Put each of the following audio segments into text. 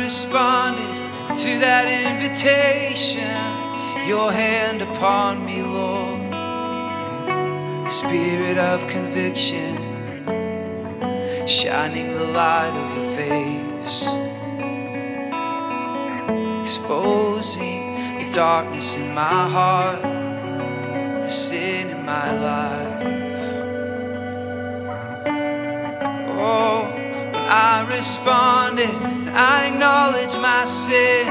responded to that invitation, your hand upon me, Lord. Spirit of conviction, shining the light of your face, exposing the darkness in my heart, the sin in my life. Oh, when I responded and I acknowledged my sin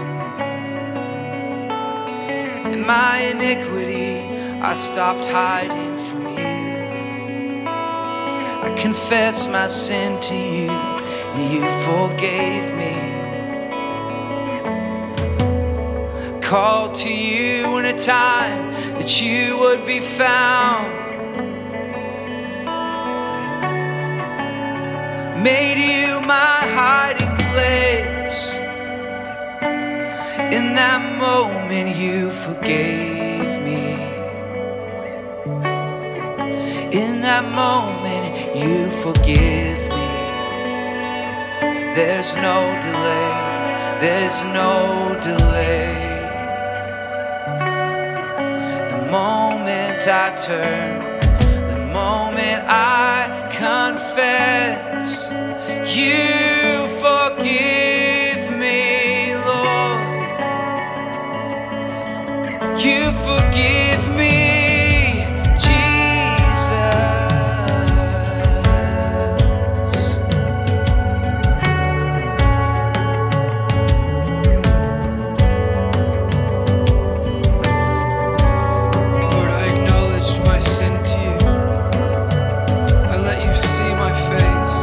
and my iniquity, I stopped hiding from you. I confessed my sin to you and you forgave me. Called to you in a time that you would be found. Made you my hiding place. In that moment you forgave me. In that moment you forgive me. There's no delay, there's no delay. The moment I turn, the moment I confess, you forgive me, Lord. You forgive me, Jesus. Lord, I acknowledged my sin to you. I let you see my face.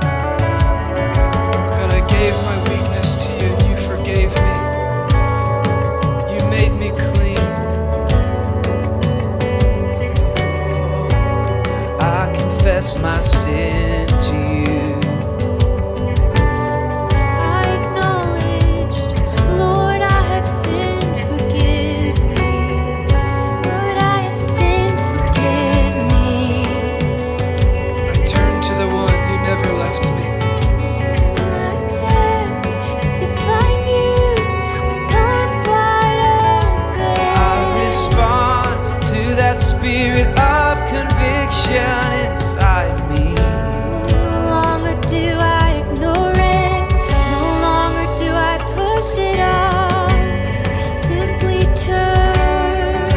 God, I gave my weakness to you and you forgave me. You made me clean. I confess my sin to you. I acknowledged, Lord, I have sinned, forgive me. Lord, I have sinned, forgive me. I turned to the one who never left me. I turn to find you with arms wide open. I respond to that spirit of conviction inside me. No longer do I ignore it. No longer do I push it off. I simply turn.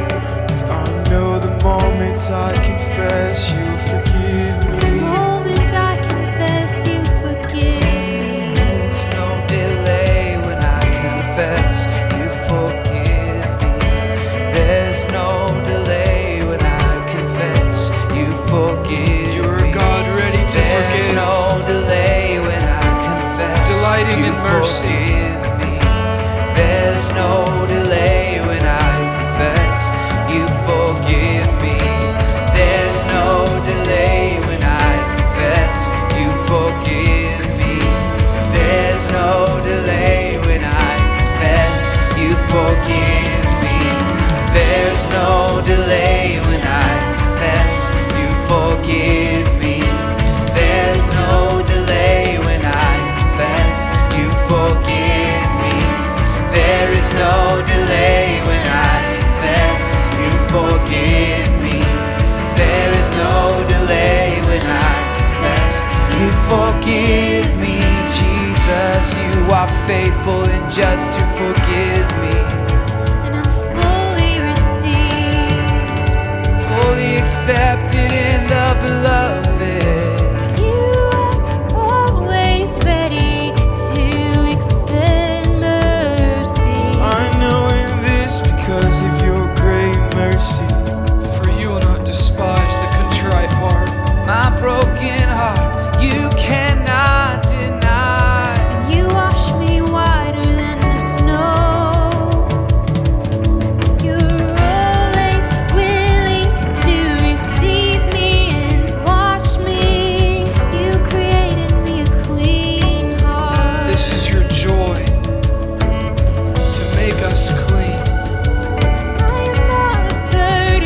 I know the moment I confess, you forgive The me. moment I confess, you forgive me. There's no delay when I confess, you forgive me. There's no delay when I confess, you forgive me. You're a God ready to There's forgive. no delay when I confess, Delighting you in mercy. forgive me. There's no delay when I confess, you forgive me. There's no delay when I confess, you forgive me. There's no delay when I confess, you forgive me. There's no delay when I confess, you forgive me. There's no delay when I confess, you forgive me. There is no delay when I confess, you forgive me. There is no delay when I confess, you forgive me. Jesus, you are faithful and just to forgive me. And I'm fully received. Fully accepted in the beloved. You are always ready to extend mercy. I know in this because of your great mercy. For you will not despise the contrite heart. My broken heart, you cannot deny. You wash me whiter than the snow. You're always willing to receive me and wash me. You created me a clean heart. This is your joy to make us clean. I am not a bird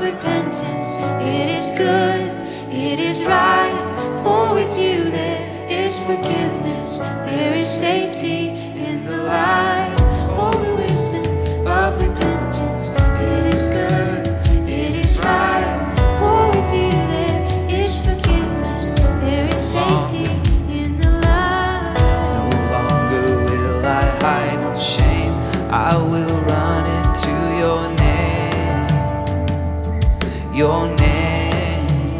repentance. It is good, it is right, for with you there is forgiveness. There is safety in the light. Oh, the wisdom of repentance. It is good, it is right, for with you there is forgiveness. There is safety in the light. No longer will I hide in shame. I will run into your name. Your name.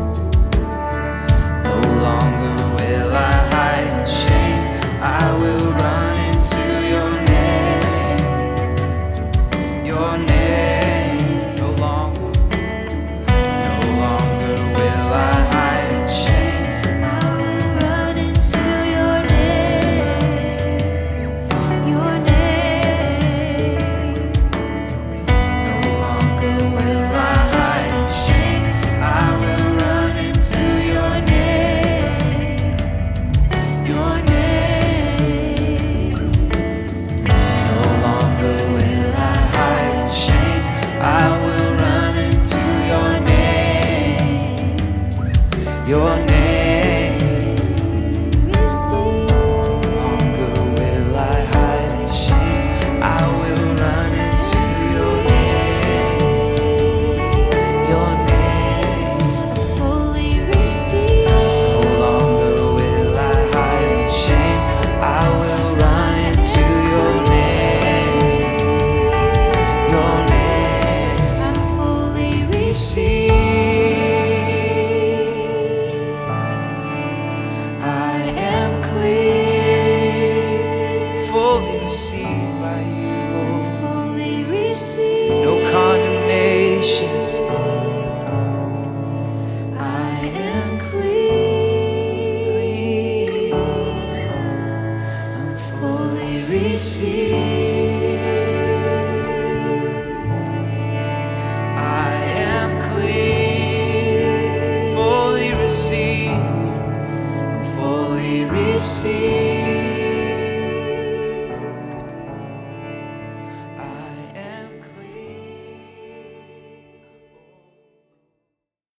No longer will I hide in shame. I will run into your name. Your name. No longer will I hide in shame. I will run into your name. Your name. No longer will I hide in shame. I will run into your name. Your name. No longer will I hide in shame. I will run into your name. Your name. Receive. No longer will I hide in shame. I will run into your name. Your name. Fully receive. No longer will I hide in shame. I will run into your name. Your name. I'm fully Receive. I am clean, fully received by you, Lord. fully receive. No condemnation. I am clean. I'm fully Receive. I am clean, fully receive, fully receive.